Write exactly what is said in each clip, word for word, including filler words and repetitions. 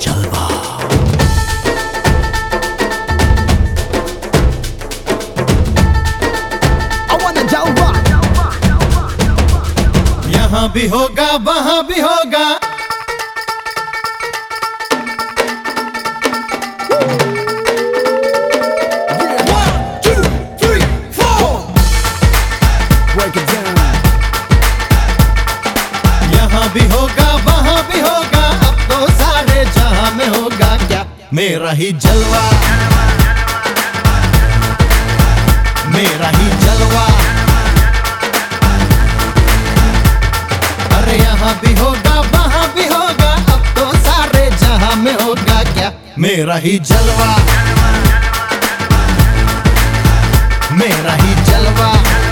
जलवा। यहाँ भी होगा वहाँ भी होगा, यहाँ भी होगा वहाँ भी होगा, अब तो सारे जहां में होगा क्या मेरा ही जलवा, मेरा ही जलवा। अरे यहाँ भी होगा वहाँ भी होगा, अब तो सारे जहां में होगा क्या मेरा ही जलवा, मेरा ही जलवा।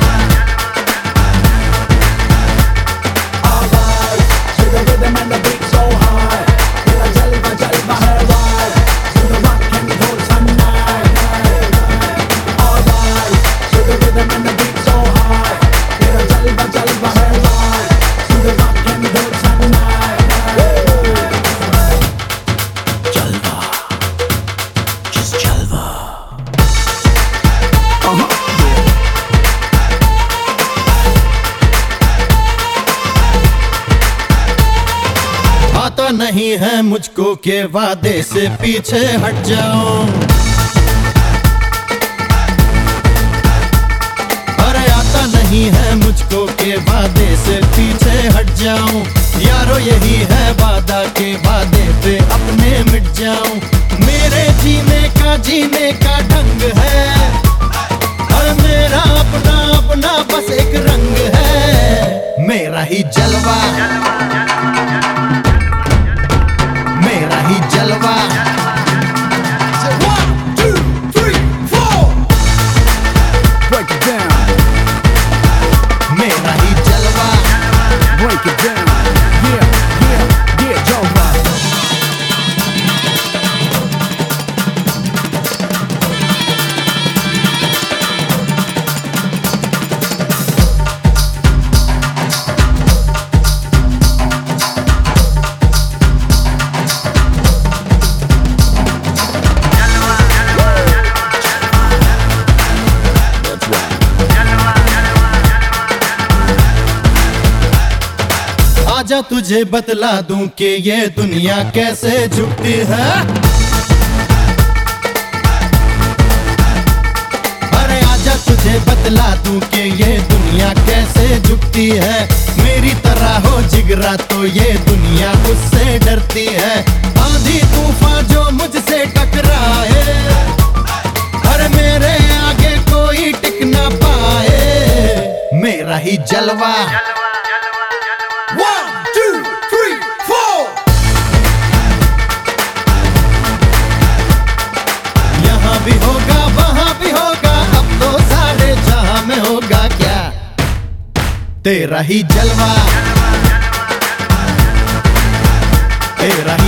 आता नहीं है मुझको के वादे से पीछे हट जाऊं, अरे आता नहीं है मुझको के वादे से पीछे हट जाऊं। यारो यही है वादा के वादे पे अपने मिट जाऊं, मेरे जीने का जीने का ढंग है, अरे मेरा अपना अपना बस एक रंग है मेरा ही जलवा, मेरा ही जलवा। One, two, three, four. Break it down. मेरा ही जलवा। Break it down. Yeah, yeah, yeah, जलवा। आजा तुझे बतला दूं कि ये दुनिया कैसे झुकती है, अरे आजा तुझे बतला दूं कि ये दुनिया कैसे झुकती है। मेरी तरह हो जिगरा तो ये दुनिया उससे डरती है, आंधी तूफान जो मुझसे टकराए, अरे मेरे आगे कोई टिक ना पाए मेरा ही जलवा। भी होगा वहाँ भी होगा, अब तो सारे जहां में होगा क्या तेरा ही जलवा, तेरा